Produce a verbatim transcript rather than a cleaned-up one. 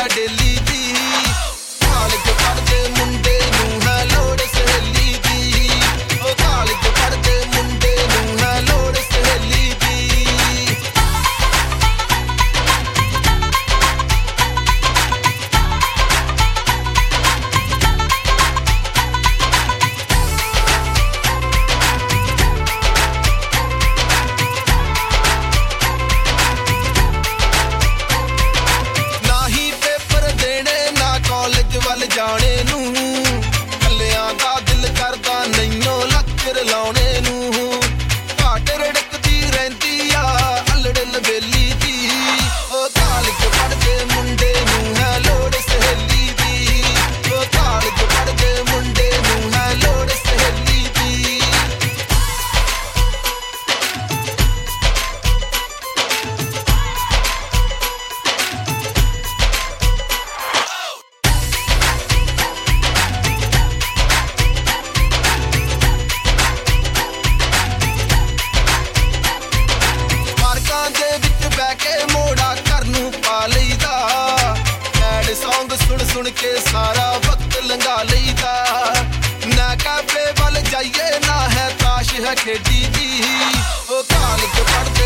है डेली दी कालेज पढ़दे मुंडे नूं है लोड़ सहेली दी ओ कालेज पढ़दे मुंडे नूं है लोड़ सहेली दी ਵੱਲ ਜਾਣੇ ਨੂੰ ਕੱਲਿਆਂ ਦਾ ਦਿਲ ਕਰਦਾ ਨਹੀਂਓ ਲੱਚਰ ਲਾਉਣੇ ਨੂੰ ਘਾਟ ਰੜਕਦੀ ਰਹਿੰਦੀ ਆ ਅਲੜ ਲਵੇਲੀ ਦੀ ਉਹ ਕਾਲਜ ਪੜ੍ਹਦੇ ਮੁੰਡੇ ਨੂੰ ਹੈ ਲੋੜ ਸਹੇਲੀ ਦੀ ਉਹ ਕਾਲਜ ਪੜ੍ਹਦੇ ਮੁੰਡੇ ਨੂੰ ਹੈ ਲੋੜ ਸਹੇਲੀ ਦੀ ਸੁਣ ਸੁਣ ਕੇ ਸਾਰਾ ਵਕਤ ਲੰਘਾ ਲਈਦਾ ਨਾ ਕੈਫੇ ਵੱਲ ਜਾਈਏ ਨਾ ਹੈ ਤਾਸ਼ ਹੈ ਖੇਡੀ ਦੀ ਉਹ ਕਾਲਜ ਪੜ੍ਹਦੇ